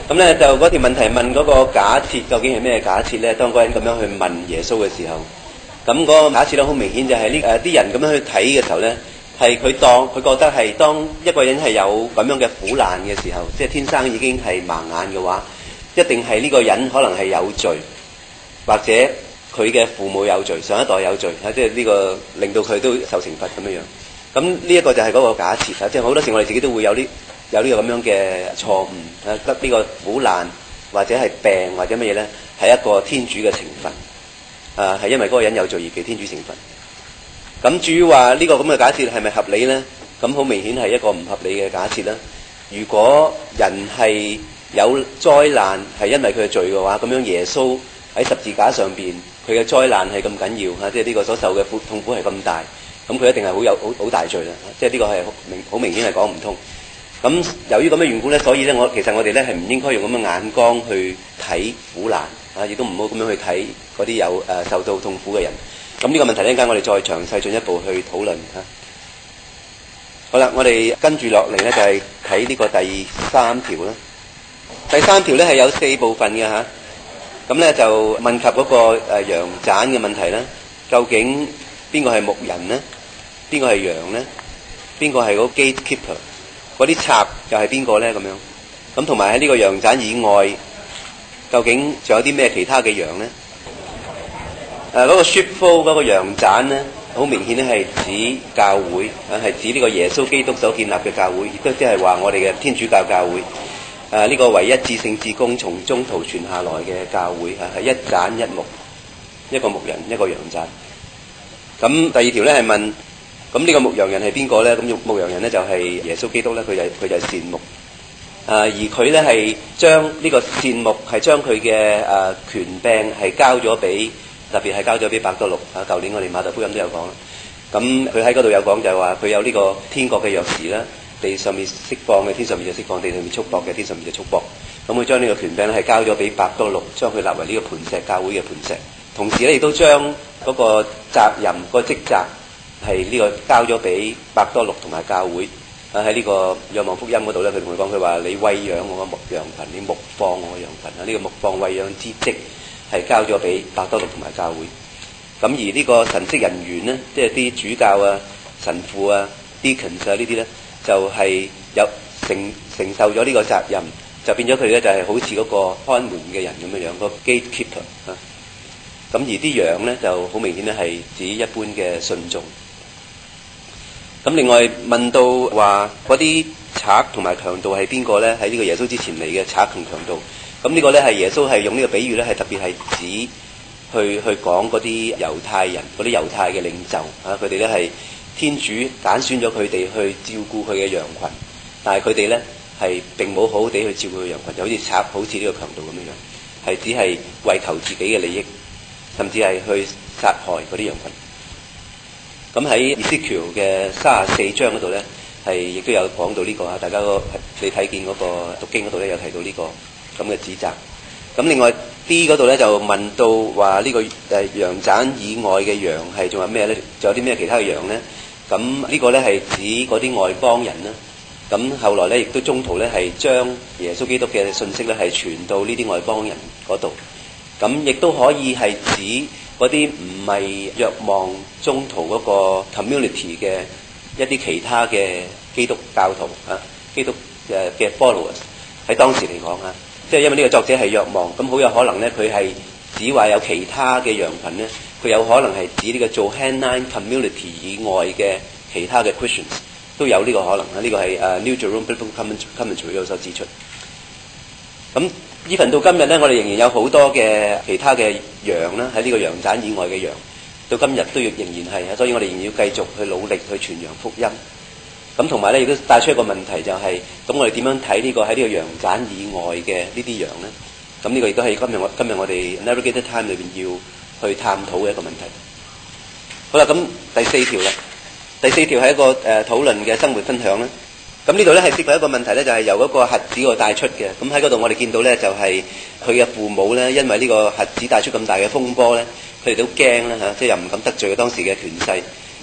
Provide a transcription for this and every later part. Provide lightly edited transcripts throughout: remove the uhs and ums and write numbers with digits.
咁咧就嗰條問題問嗰個假設究竟係咩假設咧？當嗰人咁樣去問耶穌嘅時候，咁嗰個假設咧好明顯就係啲人咁樣去睇嘅時候咧，係佢覺得係當一個人係有咁樣嘅苦難嘅時候，即係天生已經係盲眼嘅話，一定係呢個人可能係有罪，或者佢嘅父母有罪，上一代有罪，即係呢個令到佢都受懲罰咁樣樣。咁呢一個就係嗰個假設啊，即係好多時我哋自己都會有呢個咁樣嘅錯誤啊，得呢個苦難或者係病或者乜嘢咧，係一個天主嘅懲罰啊，係因為嗰個人有罪而被天主懲罰。咁至於話呢個咁嘅假設係咪合理咧？咁好明顯係一個唔合理嘅假設啦。如果人係有災難係因為佢嘅罪嘅話，咁樣耶穌喺十字架上邊，佢嘅災難係咁緊要嚇，即係呢個所受嘅痛苦係咁大，咁佢一定係好大罪啦。即係呢個係好明顯係講唔通。咁由於咁嘅緣故咧，所以咧其實我哋咧係唔應該用咁嘅眼光去睇苦難啊，亦都唔好咁樣去睇嗰啲有受到痛苦嘅人。咁呢個問題一陣間我哋再詳細進一步去討論嚇。好啦，我哋跟住落嚟咧就係睇呢個第三條啦。第三條咧係有4部分嘅嚇。咁咧就問及嗰個羊棧嘅問題啦。究竟邊個係牧人呢？邊個係羊呢？邊個係嗰 gatekeeper？嗰啲賊又係邊個咧？咁樣咁同埋喺呢個羊棧以外，究竟仲有啲咩其他嘅羊咧？嗰個 sheepfold 嗰個羊棧咧，好明顯咧係指教會啊，係指呢個耶穌基督所建立嘅教會，亦都即係話我哋嘅天主教教會。呢個唯一至聖至公從中途傳下來嘅教會啊，係一棧一牧，一個牧人一個羊棧。咁第二條咧係問，咁呢個牧羊人係邊個咧？咁牧羊人咧就係耶穌基督咧，佢就係善牧。而佢咧係將呢個善牧係將佢嘅權柄係交咗俾，特別係交咗俾伯多祿啊。舊年我哋馬太福音都有講啦。咁佢喺嗰度有講就係話佢有呢個天國嘅鑰匙啦，地上面釋放嘅天上面就釋放，地上面束縛嘅天上面就束縛。咁佢將呢個權柄咧係交咗俾伯多祿，將佢立為呢個磐石教會嘅磐石。同時咧亦都將嗰個責任、個職責係呢個交咗俾伯多祿同埋教會。喺呢個若望福音嗰度咧，佢同佢講，佢話你餵養我嘅牧羊群，你牧放我嘅羊群啊！呢個牧放餵養之職係交咗俾伯多祿同埋教會。咁而呢個神職人員咧，即係啲主教啊、神父啊、deacons 啊呢啲咧，就係有承受咗呢個責任，就變咗佢咧就係好似嗰個看門嘅人咁樣樣，個 gatekeeper 啊。咁而啲羊咧就好明顯咧係指一般嘅信眾。咁另外問到話嗰啲賊同埋強盜係邊個咧？喺呢個耶穌之前嚟嘅賊同強盜。咁呢個咧係耶穌係用呢個比喻咧，係特別係指去講嗰啲猶太人、嗰啲猶太嘅領袖啊，佢哋咧係天主揀選咗佢哋去照顧佢嘅羊群，但係佢哋咧係並冇好好地去照顧佢羊群，就好似賊，好似呢個強盜咁樣樣，係只係為求自己嘅利益，甚至係去殺害嗰啲羊群。咁喺 Ezekiel 嘅34章嗰度咧，係亦都有講到呢個啊，大家你睇見嗰個讀經嗰度咧有提到呢個咁嘅指責。咁另外 D 嗰度咧就問到話呢個羊棧以外嘅羊係仲有咩咧？仲有啲咩其他嘅羊咧？咁呢個咧係指嗰啲外邦人啦。咁後來咧亦都中途咧係將耶穌基督嘅信息咧係傳到呢啲外邦人嗰度。咁亦都可以係指嗰啲唔係若望中途嗰個 community 嘅一啲其他嘅基督教徒啊，基督嘅 followers 喺當時嚟講啊，即係因為呢個作者係若望，咁好有可能咧佢係指話有其他嘅羊群咧，佢有可能係指呢個做 Johannine community 以外嘅其他嘅 Christians 都有呢個可能啊。呢個係New Jerome Bible Commentary 有所指出。咁even到今日咧，我哋仍然有好多嘅其他嘅羊啦，喺呢個羊棧以外嘅羊，到今日都要仍然係，所以我哋仍然要繼續去努力去傳揚福音。咁同埋咧，亦都帶出一個問題，就係咁我哋點樣睇呢個喺呢個羊棧以外嘅呢啲羊咧？咁呢個亦都係今日我哋 Navigated Time 裏邊要去探討嘅一個問題。好啦，咁第4條啦，第4條係一個討論嘅生活分享啦。咁呢度咧係涉及一個問題咧，就係由嗰個瞎子嗰度帶出嘅。咁喺嗰度我哋見到咧，就係佢嘅父母咧，因為呢個瞎子帶出咁大嘅風波咧，佢哋都驚啦嚇，即係又唔敢得罪當時嘅權勢。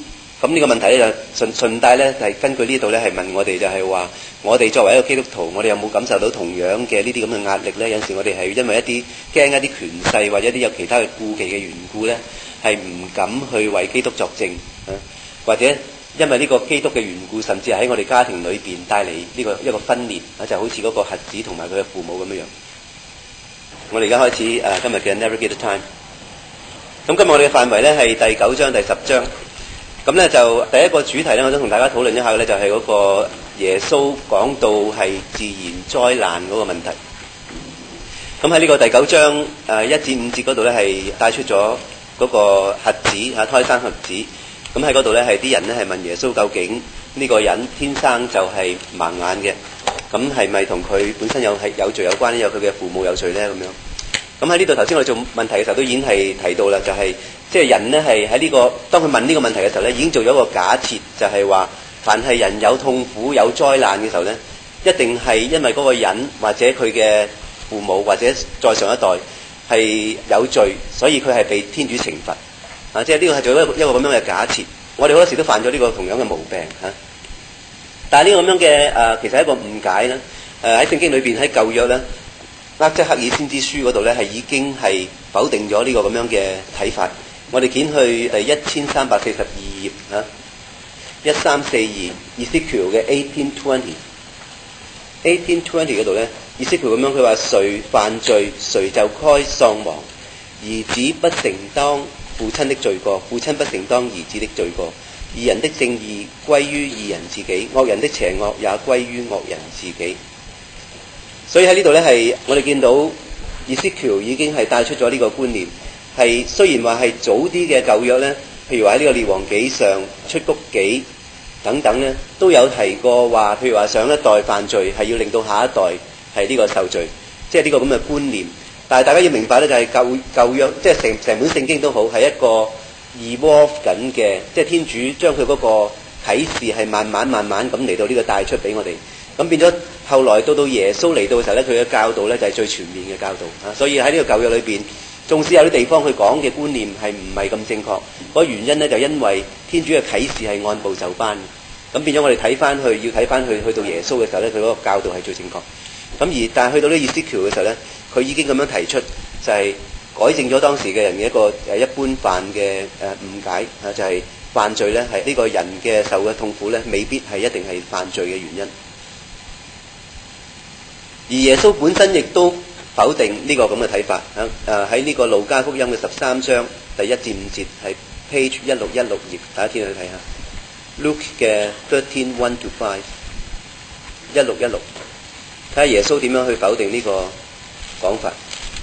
咁呢個問題咧就順帶咧係根據呢度咧係問我哋就係話，我哋作為一個基督徒，我哋有冇感受到同樣嘅呢啲咁嘅壓力咧？有陣時我哋係因為一啲驚一啲權勢或者一啲有其他嘅顧忌嘅緣故咧，係唔敢去為基督作證啊，或者因為呢個基督嘅緣故，甚至係喺我哋家庭裏邊帶嚟呢個一個分裂啊，就好似嗰個瞎子同埋佢嘅父母咁樣樣。我哋而家開始今日嘅 Never Get a Time。咁今日我哋嘅範圍咧係第9章第10章。咁咧就第一個主題咧，我想同大家討論一下嘅咧，就係嗰個耶穌講到係自然災難嗰個問題。咁喺呢個第9章1至5節嗰度咧，係帶出咗嗰個瞎子胎生瞎子。咁喺嗰度咧係啲人咧係問耶穌，究竟呢個人天生就係盲眼嘅，咁係咪同佢本身有罪有關咧？有佢嘅父母有罪咧？咁樣。咁喺呢度頭先我哋做問題嘅時候都已經係提到啦，就係即係人咧係喺呢個當佢問呢個問題嘅時候咧，已經做咗一個假設，就係話凡係人有痛苦有災難嘅時候咧，一定係因為嗰個人或者佢嘅父母或者再上一代係有罪，所以佢係被天主懲罰啊！即係呢個係做一個咁樣嘅假設。我哋好多時都犯咗呢個同樣嘅毛病嚇。但係呢個咁樣嘅其實係一個誤解啦。喺聖經裏邊喺舊約咧，即係赫爾先知書嗰度咧係已經係否定咗呢個咁樣嘅睇法。我哋捲去第1342頁嚇，1342 Ezekiel 嘅1820嗰度咧，Ezekiel咁樣佢話：誰犯罪，誰就該喪亡。兒子不承當父親的罪過，父親不承當兒子的罪過。義人的正義歸於義人自己，惡人的邪惡也歸於惡人自己。所以喺呢度咧係我哋見到 Ezekiel 已經係帶出咗呢個觀念。係雖然話係早啲嘅舊約咧，譬如話喺呢個列王紀上、出谷紀等等咧，都有提過話，譬如話上一代犯罪係要令到下一代係呢個受罪，即係呢個咁嘅觀念。但係大家要明白咧，就係舊約即係成本聖經都好係一個 evolve 緊嘅，即係天主將佢嗰個啟示係慢慢咁嚟到呢個帶出俾我哋。咁變咗後來到耶穌嚟到嘅時候咧，佢嘅教導咧就係最全面嘅教導啊！所以喺呢個舊約裏邊，縱使有啲地方佢講嘅觀念係唔係咁正確，嗰個原因咧就因為天主嘅啟示係按部就班。咁變咗我哋睇翻去，要睇翻去到耶穌嘅時候咧，佢嗰個教導係最正確。但係去到呢Ezekiel嘅時候咧，佢已經咁樣提出，就係改正咗當時嘅人嘅一個一般犯嘅誤解啊，就係犯罪咧係呢個人嘅受嘅痛苦咧，未必係一定係犯罪嘅原因。而耶穌本身亦都否定呢個咁嘅睇法喺呢個路加福音嘅13章第1至5節，係 page 1616頁，大家天去睇下 Luke 嘅13:1 to 5 1616，睇下耶穌點樣去否定呢個講法。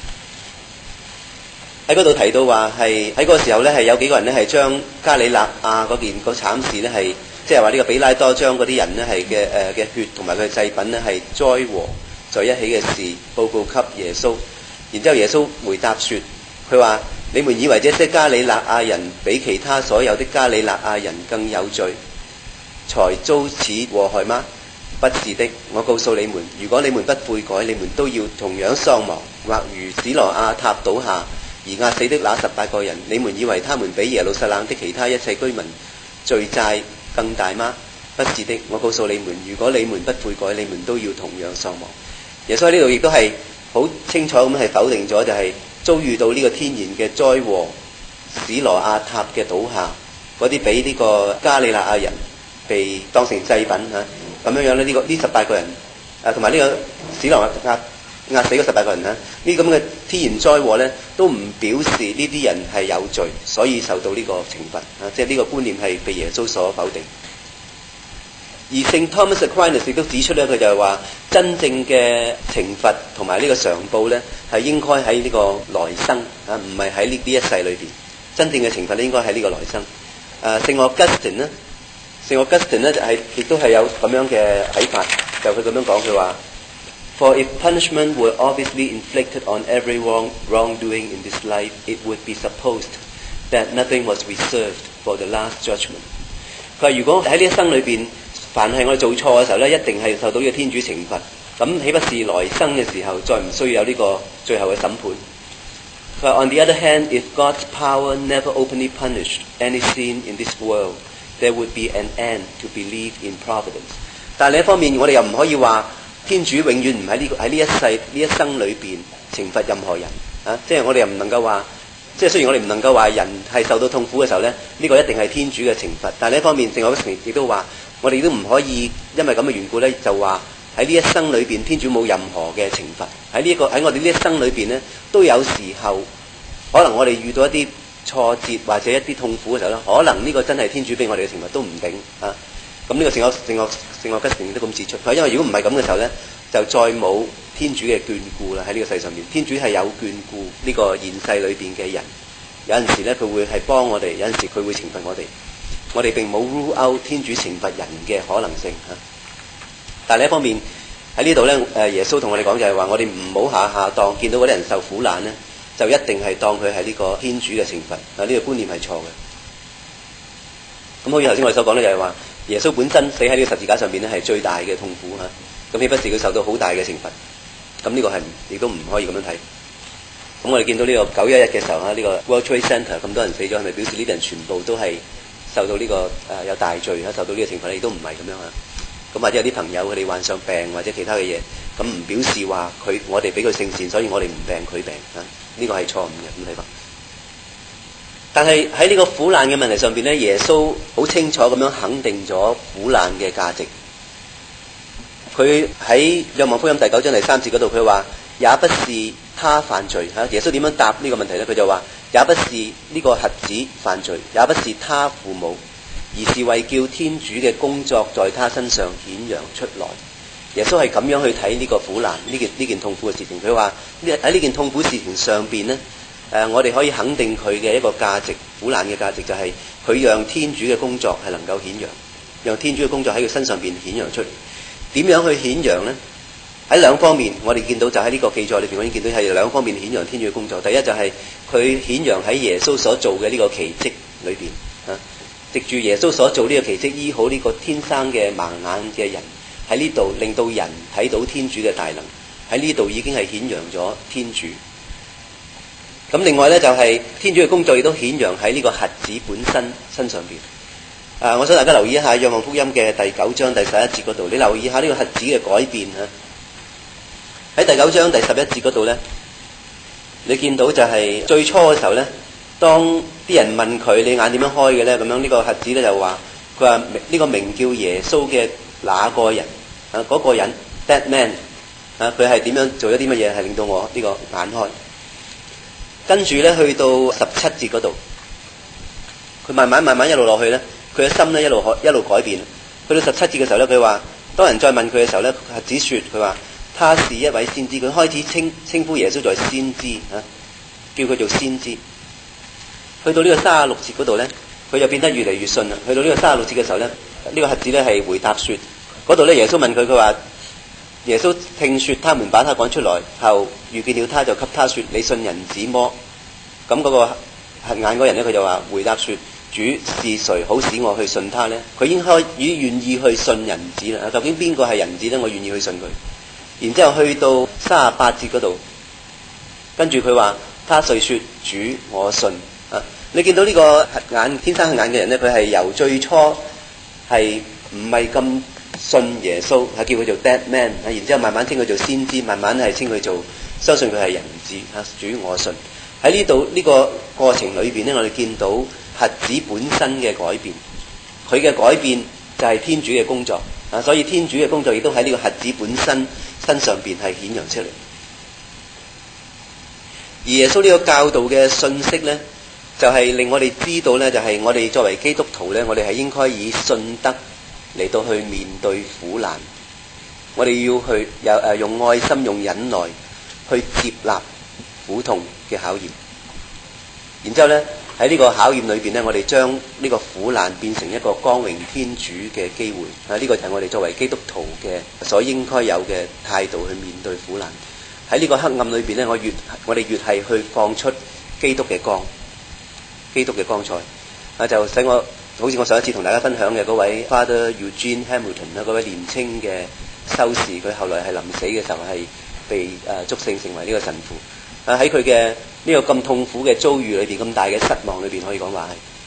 喺嗰度提到話係喺嗰個時候咧，係有幾個人咧係將加里肋亞嗰件個慘事咧係即係話呢個比拉多將嗰啲人咧係嘅血同埋佢嘅祭品咧係災禍在一起嘅事報告給耶穌，然之後耶穌回答說：佢話你們以為這些加里肋亞人比其他所有的加里肋亞人更有罪，才遭此禍害嗎？不是的，我告訴你們，如果你們不悔改，你們都要同樣喪亡。或如史羅亞塔倒下而壓死的那18個人，你們以為他們比耶路撒冷的其他一切居民罪債更大嗎？不是的，我告訴你們，如果你們不悔改，你們都要同樣喪亡。耶穌喺呢度亦都係好清楚咁係否定咗，就係遭遇到呢個天然嘅災禍，史羅亞塔嘅倒下，嗰啲俾呢個加里肋亞人被當成祭品咁樣咧，呢18個人同埋呢個史羅亞壓死嗰18個人呢咁嘅天然災禍咧，都唔表示呢啲人係有罪，所以受到呢個懲罰即係呢個觀念係被耶穌所否定。而聖 Thomas Aquinas 亦都指出咧，佢就係話真正嘅懲罰同埋呢個償報咧，係應該喺呢個來生唔係喺呢一世裏邊。真正嘅懲罰咧，應該喺呢個來生。聖 Augustine 咧，聖 Augustine 咧就係亦都係有咁樣嘅睇法，就佢咁樣講，佢話：For if punishment were obviously inflicted on every wrongdoing in this life, it would be supposed that nothing was reserved for the last judgment。佢話如果喺呢一生裏邊，凡係我哋做錯嘅時候咧，一定係受到呢個天主懲罰。咁豈不是來生嘅時候，再唔需要有呢個最後嘅審判？佢話 On the other hand, if God's power never openly punished any sin in this world, there would be an end to believe in providence。但係另一方面，我哋又唔可以話天主永遠唔喺呢一世呢一生裏邊懲罰任何人啊！即係我哋又唔能夠話，即係雖然我哋唔能夠話人係受到痛苦嘅時候咧，呢個一定係天主嘅懲罰。但係另一方面，聖愛福音亦都話，我哋都唔可以因為咁嘅緣故咧，就話喺呢一生裏邊天主冇任何嘅懲罰。喺我哋呢一生裏邊咧，都有時候可能我哋遇到一啲挫折或者一啲痛苦嘅時候咧，可能呢個真係天主俾我哋嘅懲罰都唔定啊！咁呢個聖愛吉成都咁指出，因為如果唔係咁嘅時候咧，就再冇天主嘅眷顧啦喺呢個世上面。天主係有眷顧呢個現世裏邊嘅人，有陣時咧佢會係幫我哋，有陣時佢會懲罰我哋。我哋並冇 rule out 天主懲罰人嘅可能性嚇。但係另一方面喺呢度咧，耶穌同我哋講就係話，我哋唔好下下當見到嗰啲人受苦難咧，就一定係當佢係呢個天主嘅懲罰啊！呢個觀念係錯嘅。咁好似頭先我哋所講咧，就係話耶穌本身死喺呢個十字架上面咧，係最大嘅痛苦嚇。咁豈不是佢受到好大嘅懲罰？咁呢個係亦都唔可以咁樣睇。咁我哋見到呢個911嘅時候呢個 World Trade Center 咁多人死咗，係咪表示呢啲人全部都係受到呢個有大罪受到呢個懲罰？亦都唔係咁樣嚇。咁或者有啲朋友佢哋患上病或者其他嘅嘢，咁唔表示話我哋俾佢聖善，所以我哋唔病佢病嚇。呢個係錯誤嘅咁睇法。但係喺呢個苦難嘅問題上邊咧，耶穌好清楚咁樣肯定咗苦難嘅價值。佢喺若望福音第9章第3節嗰度，佢話也不是他犯罪嚇。耶穌點樣答呢個問題咧？佢就話也不是呢個瞎子犯罪，也不是他父母，而是為叫天主嘅工作在他身上顯揚出來。耶穌係咁樣去睇呢個苦難呢件痛苦嘅事情。佢話喺呢件痛苦事情上邊咧，我哋可以肯定佢嘅一個價值，苦難嘅價值就係佢讓天主嘅工作係能夠顯揚，讓天主嘅工作喺佢身上邊顯揚出嚟。點樣去顯揚呢？喺兩方面，我哋見到就喺呢個記載裏邊，我已經見到係兩方面顯揚天主嘅工作。第一就係佢顯揚喺耶穌所做嘅呢個奇蹟裏邊啊，藉住耶穌所做呢個奇蹟，醫好呢個天生嘅盲眼嘅人，喺呢度令到人睇到天主嘅大能，喺呢度已經係顯揚咗天主。咁另外呢，就係天主嘅工作亦都顯揚喺呢個瞎子本身上邊。我想大家留意一下《若望福音》嘅第9章第11節嗰度，你留意下呢個瞎子嘅改變嚇。喺第9章第11節嗰度咧，你見到就係最初嘅時候咧，當啲人問佢你眼點樣開嘅咧，咁樣呢個瞎子咧就話，佢話呢個名叫耶穌嘅那個人啊，嗰個人 that man 啊，佢係點樣做咗啲乜嘢係令到我呢個眼開？跟住咧去到17節嗰度，佢慢慢一路落去咧。佢嘅心咧一路改變，去到17節嘅時候咧，佢話當人再問佢嘅時候咧，瞎子說佢話他是一位先知，佢開始稱呼耶穌在先知啊，叫佢做先知。去到呢個36節嗰度咧，佢就變得越嚟越信啦。去到呢個36節嘅時候咧，呢個瞎子咧係回答說，嗰度咧耶穌問佢，佢話耶穌聽說他們把他趕出來後，遇見了他就給他說你信人子麼？咁嗰個瞎眼嗰人咧，佢就話回答說，主是誰好使我去信他呢？佢已經願意去信人子啦。究竟邊個係人子呢？我願意去信佢。然之後去到38節嗰度，跟住佢話他遂說主我信啊！你見到呢個天生瞎眼嘅人呢，佢係由最初係唔係咁信耶穌，係叫佢做 dead man， 然之後慢慢稱佢做先知，慢慢係稱佢做相信佢係人子啊！主我信。喺呢度呢個過程裏邊呢，我哋見到瞎子本身嘅改變，佢嘅改變就係天主嘅工作啊！所以天主嘅工作亦都喺呢個瞎子本身上邊係顯揚出嚟。而耶穌呢個教導嘅信息呢，就係令我哋知道呢，就係我哋作為基督徒呢，我哋係應該以信德嚟到去面對苦難，我哋要去用愛心、用忍耐去接納苦痛嘅考驗，然之後呢，喺呢個考驗裏邊呢，我哋將呢個苦難變成一個光榮天主嘅機會啊！呢個就係我哋作為基督徒嘅所應該有嘅態度去面對苦難。喺呢個黑暗裏邊呢，我哋越係去放出基督嘅光，基督嘅光彩啊！就使我好似我上一次同大家分享嘅嗰位 Father Eugene Hamilton 啦，嗰位年青嘅修士，佢後來係臨死嘅時候係被祝聖成為呢個神父。喺佢嘅呢個咁痛苦嘅遭遇裏邊，咁大嘅失望裏邊，可以講話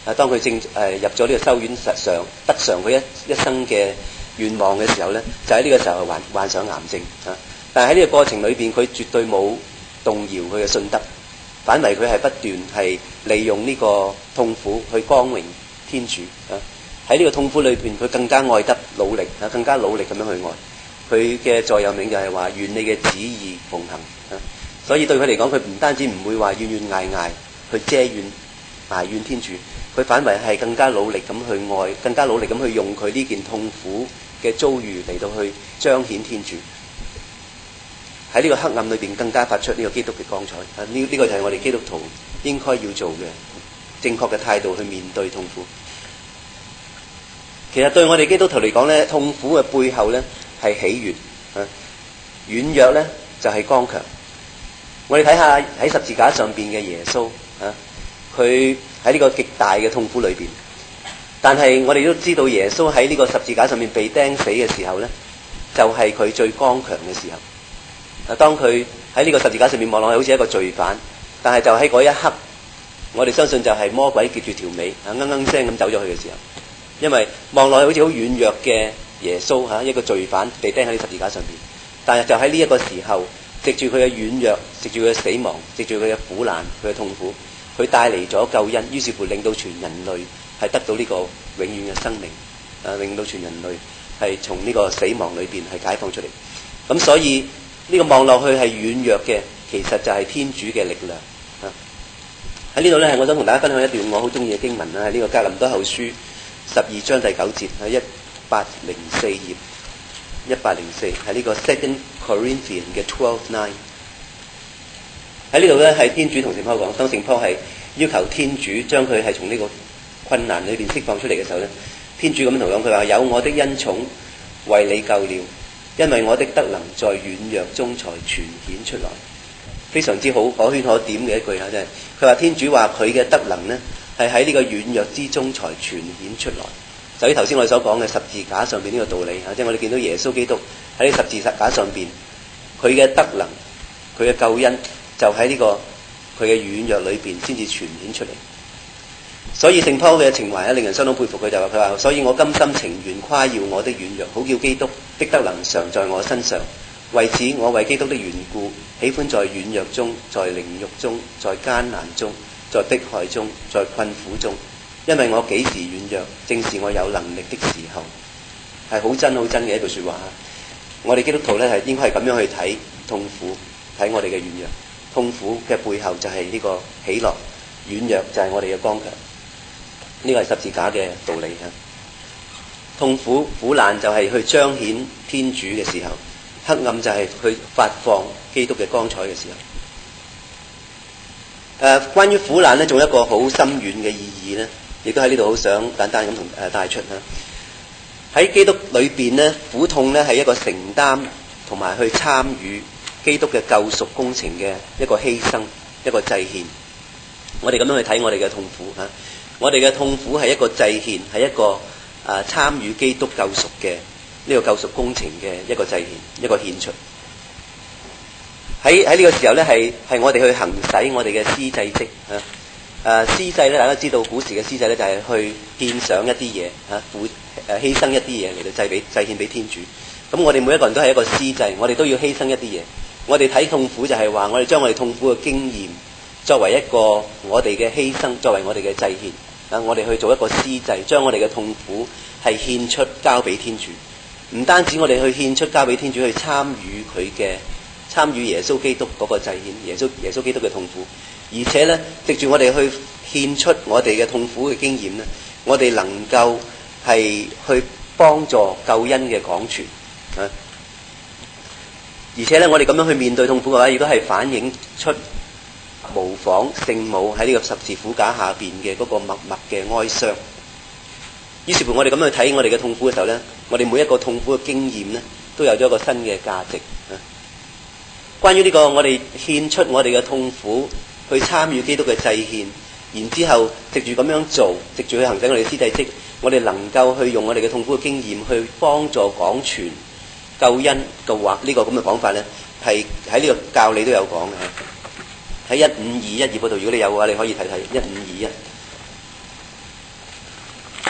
當佢正入咗呢個修院實上得償佢一生嘅願望嘅時候咧，就喺呢個時候患上癌症啊！但係喺呢個過程裏邊，佢絕對冇動搖佢嘅信德，反為佢係不斷係利用呢個痛苦去光榮天主啊！喺呢個痛苦裏邊，佢更加愛得努力啊，更加努力咁樣去愛。佢嘅座右銘就係話：願你嘅旨意奉行啊！所以對佢嚟講，佢唔單止唔會話怨怨嗌嗌去遮怨埋怨天主，佢反為係更加努力咁去愛，更加努力咁去用佢呢件痛苦嘅遭遇嚟到去彰顯天主。喺呢個黑暗裏邊，更加發出呢個基督嘅光彩啊！呢個就係我哋基督徒應該要做嘅正確嘅態度去面對痛苦。其實對我哋基督徒嚟講咧，痛苦嘅背後咧係喜悅啊，軟弱咧就係剛強。我哋睇下喺十字架上邊嘅耶穌啊，佢喺呢個極大嘅痛苦裏邊，但係我哋都知道耶穌喺呢個十字架上面被釘死嘅時候咧，就係佢最剛強嘅時候。啊，當佢喺呢個十字架上面望落去好似一個罪犯，但係就喺嗰一刻，我哋相信就係魔鬼結住條尾啊，聲咁走咗去嘅時候。因為望落去好似好軟弱嘅耶穌嚇，一個罪犯被釘喺呢十字架上邊，但係就喺呢一個時候，藉住佢嘅軟弱，藉住佢嘅死亡，藉住佢嘅苦難，佢嘅痛苦，佢帶嚟咗救恩，於是乎令到全人類係得到呢個永遠嘅生命啊，令到全人類係從呢個死亡裏邊係解放出嚟。咁所以呢個望落去係軟弱嘅，其實就係天主嘅力量啊！喺呢度咧，係我想同大家分享一段我好中意嘅經文啦，喺呢個格林多後書12章第9節，喺1804頁，1804喺呢個 Second Corinthians 嘅 12:9。喺呢度咧係天主同聖保講，當聖保係要求天主將佢係從呢個困難裏邊釋放出嚟嘅時候咧，天主咁樣同講，佢話：有我的恩寵為你救了，因為我的德能在軟弱中才全顯出來。非常之好，可圈可點嘅一句嚇，真係。佢話天主話佢嘅德能呢，係喺呢個軟弱之中才全顯出來。就喺頭先我哋所講嘅十字架上邊呢個道理嚇，即係我哋見到耶穌基督喺十字架上邊，佢嘅德能、佢嘅救恩就喺呢個佢嘅軟弱裏邊先至全顯出嚟。所以聖保嘅情懷咧，令人相當佩服。佢就話：佢話，所以我甘心情願誇耀我的軟弱，好叫基督的德能常在我身上。為此，我為基督的緣故，喜歡在軟弱中，在凌辱中，在艱難中，在迫害中，在困苦中，因為我幾時軟弱，正是我有能力的時候。係好真好真嘅一句說話。我哋基督徒咧係應該係咁樣去睇痛苦，睇我哋嘅軟弱。痛苦嘅背後就係呢個喜樂，軟弱就係我哋嘅剛強。呢個係十字架嘅道理嚇。痛苦苦難就係去彰顯天主嘅時候。黑暗就係去發放基督嘅光彩嘅時候。關於苦難呢，仲有一個好深遠嘅意義呢，亦都喺呢度好想簡單咁同帶出嚇。喺基督裏邊呢，苦痛呢係一個承擔同埋去參與基督嘅救贖工程嘅一個犧牲，一個祭獻。我哋咁樣去睇我哋嘅痛苦嚇，我哋嘅痛苦係一個祭獻，係一個參與基督救贖嘅呢個救贖工程嘅一個祭獻，一個獻出。喺呢個時候咧，係我哋去行使我哋嘅司祭職嚇。司祭咧，大家知道古時嘅司祭咧就係去獻上一啲嘢嚇，犧牲一啲嘢嚟到祭獻俾天主。咁我哋每一個人都係一個司祭，我哋都要犧牲一啲嘢。我哋睇痛苦就係話，我哋將我哋痛苦嘅經驗作為一個我哋嘅犧牲，作為我哋嘅祭獻啊！我哋去做一個司祭，將我哋嘅痛苦係獻出交俾天主。唔單止我哋去獻出交俾天主，去參與耶穌基督嗰個祭獻，耶穌基督嘅痛苦，而且咧藉住我哋去獻出我哋嘅痛苦嘅經驗咧，我哋能夠係去幫助救恩嘅廣傳啊！而且咧，我哋咁樣去面對痛苦嘅話，亦都係反映出模仿聖母喺呢個十字苦架下邊嘅嗰個默默嘅哀傷。於是乎，我哋咁樣去睇我哋嘅痛苦嘅時候咧，我哋每一個痛苦嘅經驗咧，都有咗一個新嘅價值啊！關於呢個，我哋獻出我哋嘅痛苦去參與基督嘅祭獻，然之後藉住咁樣做，藉住去行使我哋嘅司祭職，我哋能夠去用我哋嘅痛苦嘅經驗去幫助廣傳救恩嘅話，呢個咁嘅講法咧，係喺呢個教理都有講嘅。喺1521頁嗰度，如果你有嘅話，你可以睇睇1521。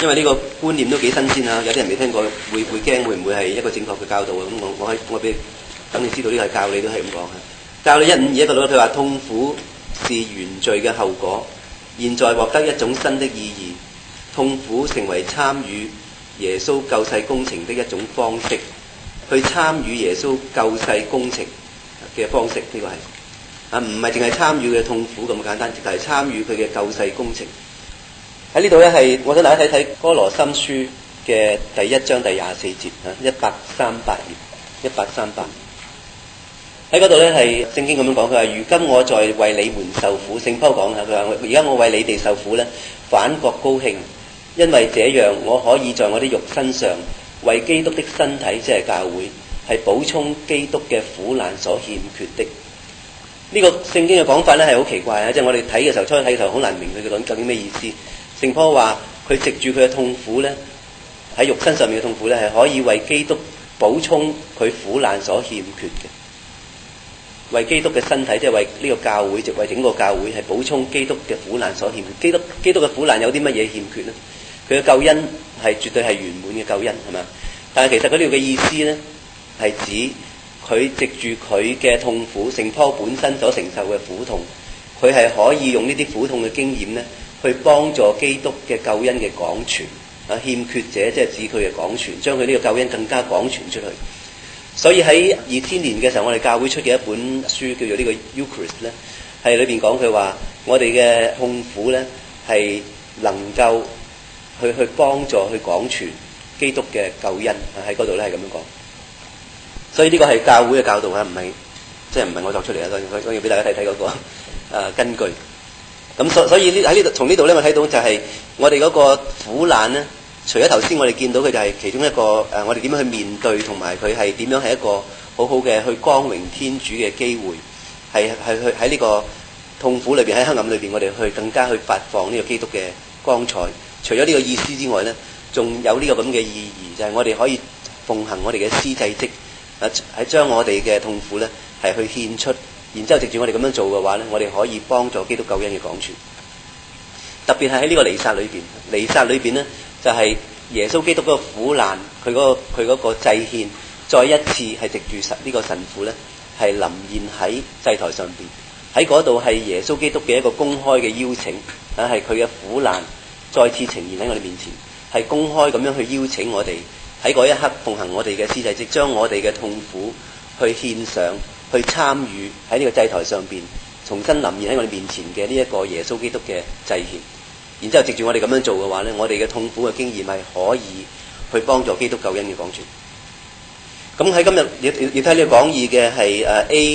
因為呢個觀念都幾新鮮啊，有啲人未聽過，會驚會唔會係一個正確嘅教導啊？咁我俾等你知道呢個係教理都係咁講嘅。教理152嗰度佢話痛苦是原罪嘅後果，現在獲得一種新的意義，痛苦成為參與耶穌救世工程的一種方式，去參與耶穌救世工程嘅方式，呢個係啊，唔係淨係參與嘅痛苦咁簡單，直係參與佢嘅救世工程。喺呢度咧係，我想大家睇睇哥羅森書嘅第1章第24節138頁138。喺嗰度咧係聖經咁樣講，佢話：如今我在為你們受苦。聖保羅講下，佢話：而家我為你哋受苦咧，反覺高興，因為這樣我可以在我啲肉身上為基督的身體，即係教會，係補充基督嘅苦難所欠缺的。呢個聖經嘅講法咧係好奇怪啊！即係我哋睇嘅時候，初睇嘅時候好難明佢講究竟咩意思。聖保羅話佢藉住佢嘅痛苦咧，喺肉身上面嘅痛苦咧，係可以為基督補充佢苦難所欠缺嘅。為基督嘅身體，即係為呢個教會，即係為整個教會，係補充基督嘅苦難所欠缺。基督嘅苦難有啲乜嘢欠缺呢？佢嘅救恩係絕對係圓滿嘅救恩，係嘛？但係其實佢呢個嘅意思呢，係指佢藉住佢嘅痛苦，聖保羅本身所承受嘅苦痛，佢係可以用呢啲苦痛嘅經驗呢，去幫助基督嘅救恩嘅廣傳。啊，欠缺者即係指佢嘅廣傳，將佢呢個救恩更加廣傳出去。所以喺2000年嘅時候，我哋教會出嘅一本書叫做呢個 Eucharist 咧，係裏邊講佢話，我哋嘅痛苦咧係能夠去幫助去廣傳基督嘅救恩，喺嗰度咧係咁樣講。所以呢個係教會嘅教導啊，唔係即係唔係我作出嚟啊，我要俾大家睇睇嗰個根據。咁所以喺呢度從呢度咧，我睇到就係我哋嗰個苦難咧。除咗頭先我哋見到佢就係其中一個我哋點樣去面對，同埋佢係點樣係一個好好嘅去光榮天主嘅機會，係去喺呢個痛苦裏邊，喺黑暗裏邊，我哋去更加去發放呢個基督嘅光彩。除咗呢個意思之外呢，仲有呢個咁嘅意義，就係我哋可以奉行我哋嘅司祭職，係將我哋嘅痛苦呢係去獻出，然之後藉住我哋咁樣做嘅話呢，我哋可以幫助基督救恩嘅廣傳。特別係喺呢個彌撒裏邊，彌撒裏邊呢。就係耶穌基督嗰個苦難，佢嗰個祭獻，再一次係藉住呢個神父咧，係臨現喺祭台上邊。喺嗰度係耶穌基督嘅一個公開嘅邀請，係佢嘅苦難再次呈現喺我哋面前，係公開咁樣去邀請我哋喺嗰一刻奉行我哋嘅司祭職，將我哋嘅痛苦去獻上，去參與喺呢個祭台上邊，重新臨現喺我哋面前嘅呢一個耶穌基督嘅祭獻。然之後藉住我哋咁樣做嘅話咧，我哋嘅痛苦嘅經驗係可以去幫助基督救恩嘅廣傳。咁喺今日要睇呢個講義嘅係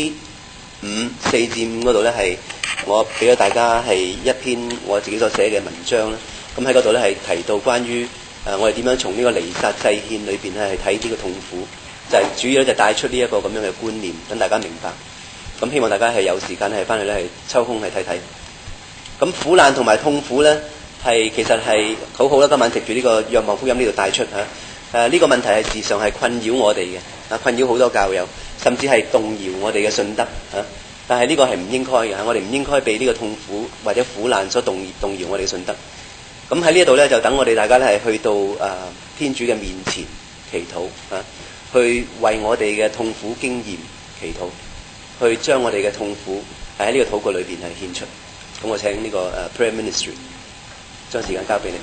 A5 4-5嗰度咧，係我俾咗大家係一篇我自己所寫嘅文章啦。咁喺嗰度咧係提到關於我哋點樣從呢個彌撒祭獻裏邊咧係睇呢個痛苦，就係主要咧就帶出呢一個咁樣嘅觀念，等大家明白。咁希望大家係有時間係翻去咧係抽空係睇睇。咁苦難同埋痛苦咧，其實係好好啦。今晚藉住呢個若望福音呢度帶出呢個問題係時常係困擾我哋嘅，困擾好多教友，甚至係動搖我哋嘅信德但係呢個係唔應該嘅，我哋唔應該被呢個痛苦或者苦難所動搖我哋嘅信德。咁喺呢度咧，就等我哋大家咧係去到天主嘅面前祈禱去為我哋嘅痛苦經驗祈禱，去將我哋嘅痛苦喺呢個禱告裏邊係獻出。咁我請呢個prayer ministry 將時間交俾你。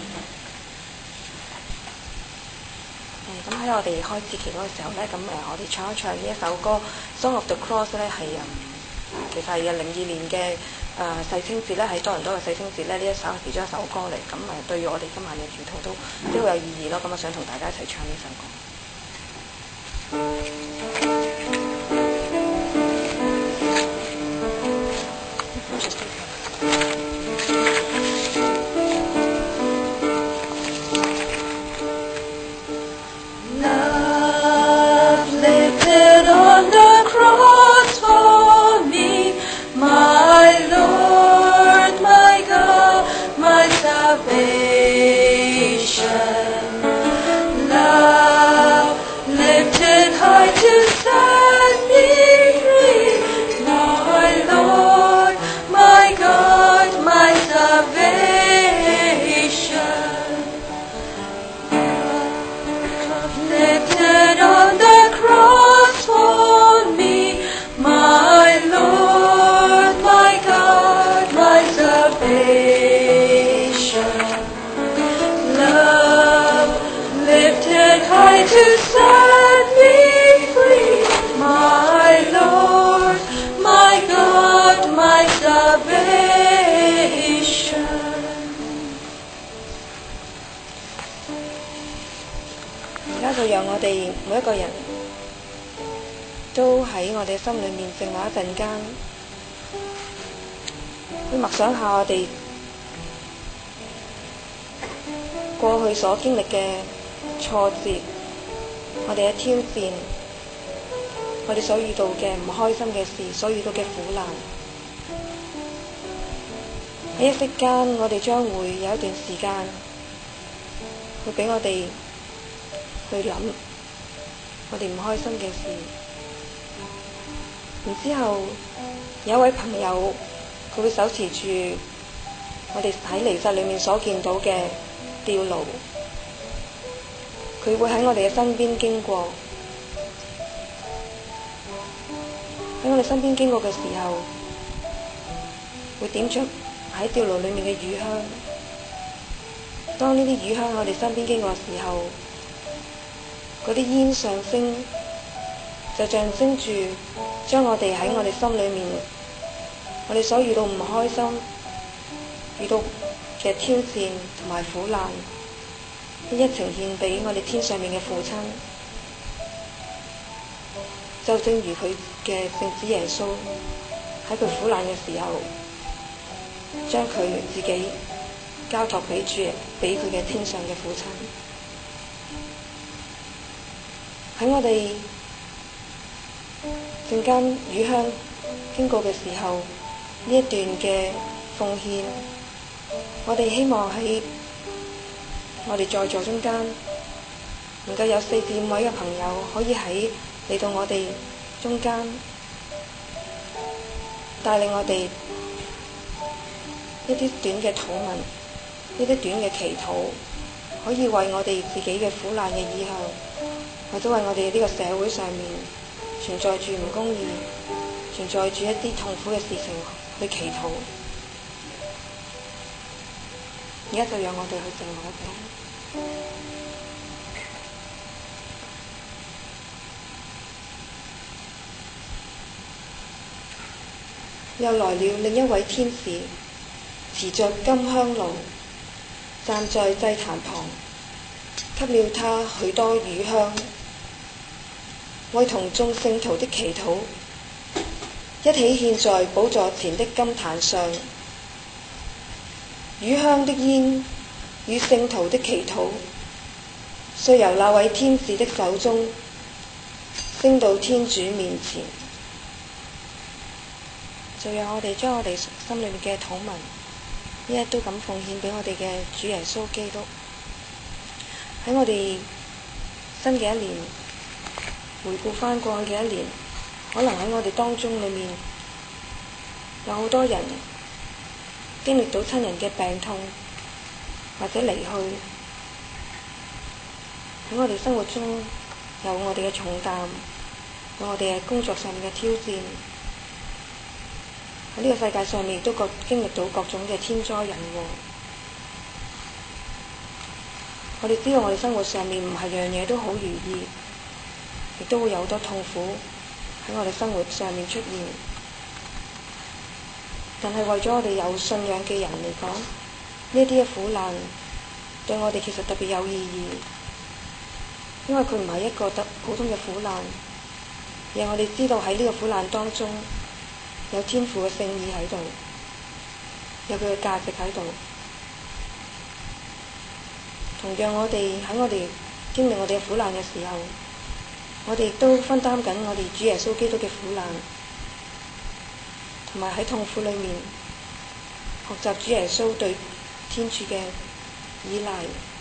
咁喺我哋開始祈禱嘅時候咧，咁我哋唱一唱呢一首歌《Song of the Cross》咧，係其實係02年嘅世青節咧，喺多倫多嘅世青節咧，呢一首係其中一首歌嚟。咁對於我哋今晚嘅主禱都好有意義咯。咁我想同大家一齊唱呢首歌。 Love lifted high to 讓我哋每一個人都喺我哋心裏面靜下一陣間，去默想下我哋過去所經歷嘅挫折，我哋嘅挑戰，我哋所遇到嘅唔開心嘅事，所遇到嘅苦難。喺一息間，我哋將會有一段時間會俾我哋去諗我哋唔開心嘅事。然之後有一位朋友，佢會手持住我哋喺彌撒裏面所見到嘅吊爐，佢會喺我哋嘅身邊經過，喺我哋身邊經過嘅時候，會點着喺吊爐裏面嘅乳香。當呢啲乳香喺我哋身邊經過嘅時候，嗰啲煙上升，就象徵住將我哋喺我哋心裏面，我哋所遇到唔開心、遇到嘅挑戰同埋苦難，一一呈現俾我哋天上面嘅父親。就正如佢嘅聖子耶穌喺佢苦難嘅時候，將佢自己交託俾主，俾佢嘅天上嘅父親。喺我哋陣間乳香經過嘅時候，呢一段嘅奉獻，我哋希望喺我哋在座中間能夠有4至5位嘅朋友可以嚟到我哋中間，帶領我哋一啲短嘅禱文，一啲短嘅祈禱，可以為我哋自己嘅苦難嘅以後，或者為我哋呢個社會上面存在住唔公義、存在住一啲痛苦嘅事情去祈禱。而家就讓我哋去靜默一陣。又來了另一位天使，持着金香爐，站在祭壇旁，給了他許多乳香，為同眾聖徒的祈禱一起獻在寶座前的金壇上。乳香的煙與聖徒的祈禱，遂由那位天使的手中升到天主面前。就讓我哋將我哋心裏面嘅禱文，一一都咁奉獻俾我哋嘅主耶穌基督。喺我哋新嘅一年，回顧翻過去嘅一年，可能喺我哋當中裏面有好多人經歷到親人嘅病痛或者離去，喺我哋生活中有我哋嘅重擔，有我哋嘅工作上面嘅挑戰。喺呢個世界上面亦都經歷到各種嘅天災人禍。我哋知道我哋生活上面唔係樣嘢都好如意，亦都會有好多痛苦喺我哋生活上面出現。但係為咗我哋有信仰嘅人嚟講，呢啲嘅苦難對我哋其實特別有意義，因為佢唔係一個普通嘅苦難，讓我哋知道喺呢個苦難當中有天父嘅聖意喺度，有佢嘅價值喺度。同樣我哋喺我哋經歷我哋嘅苦難嘅時候，我哋亦都分擔緊我哋主耶穌基督嘅苦難，同埋喺痛苦裏面學習主耶穌對天主嘅依賴。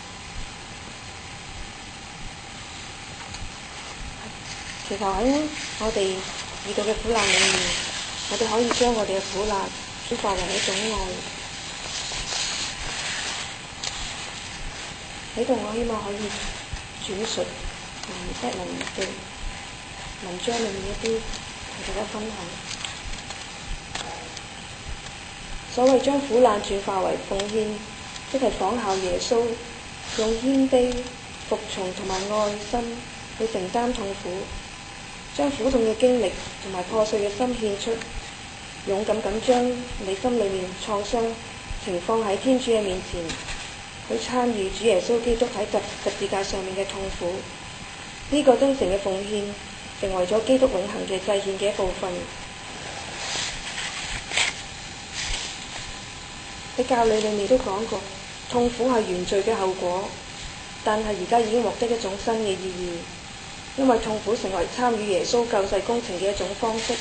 祈求喺我哋遇到嘅苦難裏面，我哋可以將我哋嘅苦難轉化為一種愛。喺度我希望可以轉述德文嘅文章裏面一啲同大家分享。所謂將苦難轉化為奉獻，即係仿效耶穌，用謙卑、服從同埋愛心去承擔痛苦，將苦痛嘅經歷同埋破碎嘅心獻出，勇敢咁將你心裏面創傷情況喺天主嘅面前，去參與主耶穌基督喺十字架上面嘅痛苦， 呢個真誠嘅奉獻成為咗基督永恆嘅祭獻嘅一部分。喺教理裏面都講過，痛苦係原罪嘅後果，但係而家已經獲得一種新嘅意義，因為痛苦成為參與耶穌救世工程嘅一種方式。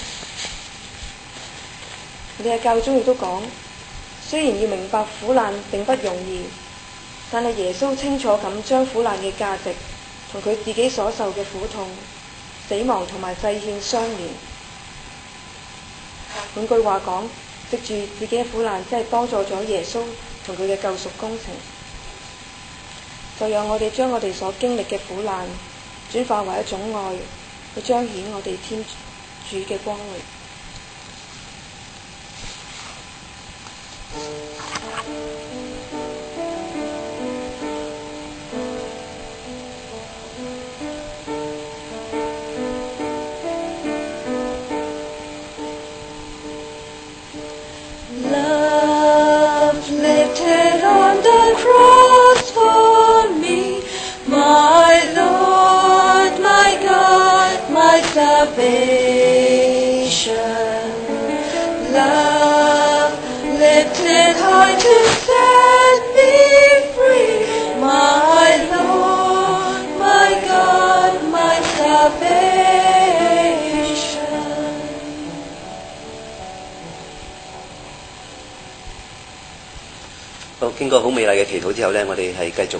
我哋喺教中亦都講，雖然要明白苦難並不容易，但係耶穌清楚咁將苦難嘅價值同佢自己所受嘅苦痛、死亡同埋祭獻相連。換句話講，藉住自己嘅苦難，即係幫助咗耶穌同佢嘅救贖工程。就讓我哋將我哋所經歷嘅苦難轉化為一種愛，去彰顯我哋天主嘅光榮。 經過好美麗嘅祈禱之後呢，我哋係繼續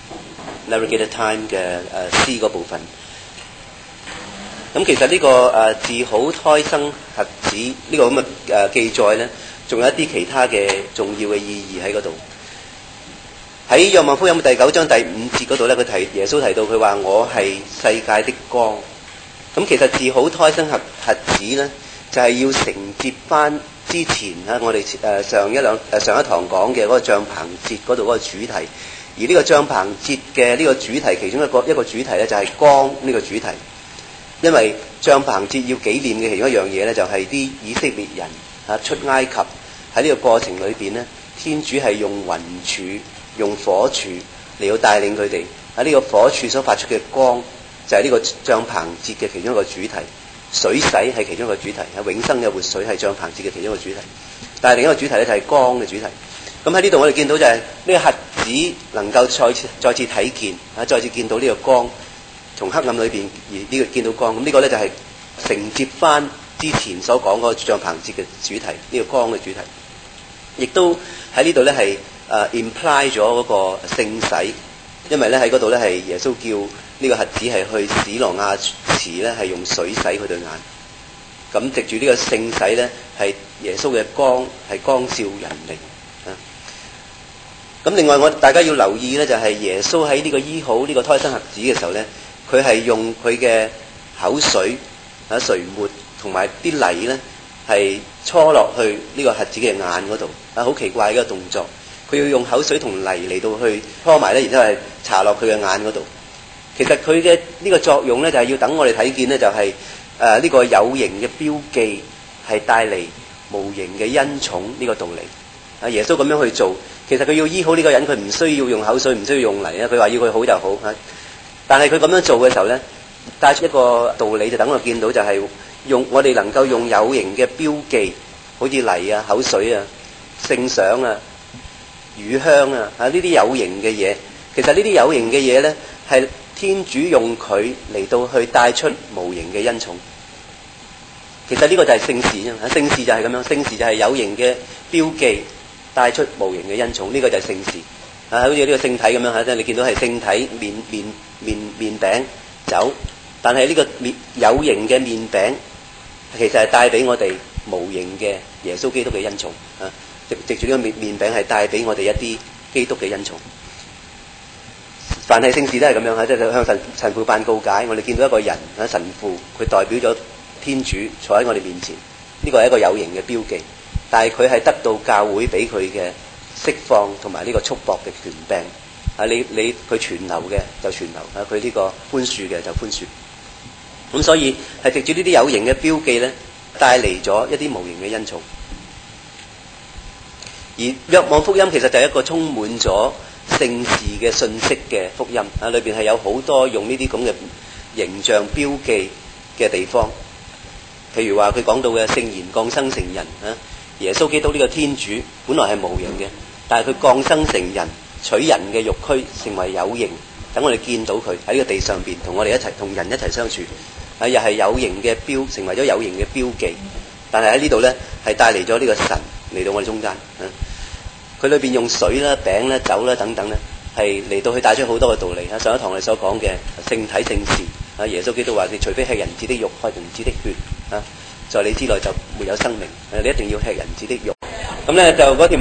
Navigated Time 嘅詩嗰部分。咁其實呢個治好胎生瞎子呢個咁嘅記載呢，仲有一啲其他嘅重要嘅意義喺嗰度。喺若望福音第9章第5節嗰度呢，耶穌提到佢話：我係世界的光。咁其實治好胎生瞎子呢，就係要承接翻之前我哋上一堂講嘅嗰個帳棚節嗰度嗰個主題，而呢個帳棚節嘅呢個主題，其中一個主題呢，就係光呢個主題。因為帳棚節要紀念嘅其中一樣嘢呢，就係啲以色列人出埃及喺呢個過程裏邊呢，天主係用雲柱、用火柱嚟到帶領佢哋喺呢個火柱所發出嘅光，就係呢個帳棚節嘅其中一個主題。水洗係其中一個主題，永生嘅活水係帳棚節嘅其中一個主題。但係另一個主題咧就係光嘅主題。咁喺呢度我哋見到就係呢個瞎子能夠再次睇見，再次見到呢個光，從黑暗裏邊而呢個見到光。咁呢個咧就係承接翻之前所講嗰個帳棚節嘅主題，呢個光嘅主題。亦都喺呢度咧係imply 咗嗰個聖洗，因為咧喺嗰度咧係耶穌叫呢個瞎子係去史羅亞池咧係用水洗佢對眼。咁藉住呢個聖洗咧係耶穌嘅光，係光照人靈。咁另外大家要留意咧，就係耶穌喺呢個醫好呢個胎生瞎子嘅時候咧，佢係用佢嘅口水垂沫同埋啲泥咧係搓落去呢個瞎子嘅眼嗰度。好奇怪嘅一個動作，佢要用口水同泥嚟到去搓埋咧，然之後係搽落佢嘅眼嗰度。其實佢嘅呢個作用咧，就係要等我哋睇見咧，就係呢個有形嘅標記係帶嚟無形嘅恩寵呢個道理。耶穌咁樣去做，其實佢要醫好呢個人，佢唔需要用口水，唔需要用泥啊。佢話要佢好就好。但係佢咁樣做嘅時候咧，帶出一個道理，就等我見到就係我哋能夠用有形嘅標記，好似泥啊、口水啊、聖想啊、乳香啊呢啲有形嘅嘢。其實呢啲有形嘅嘢咧，係天主用佢嚟到去帶出無形嘅恩寵。其實呢個就係聖事啊！聖事就係咁樣，聖事就係有形嘅標記帶出無形嘅恩寵。呢個就係聖事好似呢個聖體咁樣即係你見到係聖體麵餅酒，但係呢個有形嘅麵餅其實係帶俾我哋無形嘅耶穌基督嘅恩寵藉住呢個麵餅係帶俾我哋一啲基督嘅恩寵。凡係聖事都係咁樣即係向神父辦告解。我哋見到一個人神父，佢代表咗天主坐喺我哋面前，呢個係一個有形嘅標記，但係佢係得到教會俾佢嘅釋放同埋呢個束縛嘅權柄。佢傳流嘅就傳流，佢呢個寬恕嘅就寬恕。咁所以係藉住呢啲有形嘅標記咧，帶嚟咗一啲無形嘅恩寵。而若望福音其實就係一個充滿咗聖事嘅信息嘅福音裏邊係有好多用呢啲咁嘅形象標記嘅地方。譬如話佢講到嘅聖言降生成人啊，耶穌基督呢個天主本來係無形嘅，但係佢降生成人，取人嘅肉軀成為有形，等我哋見到佢喺呢個地上邊同我哋一齊同人一齊相處，啊又係有形嘅標，成為咗有形嘅標記。但係喺呢度咧係帶嚟咗呢個神嚟到我哋中間，佢裏邊用水啦、餅啦、酒啦等等咧，係嚟到去帶出好多嘅道理。上一堂我哋所講嘅聖體聖事，啊耶穌基督話：你除非吃人子的肉、喝人子的血，啊在你之內就沒有生命。你一定要吃人子的肉。咁咧就嗰條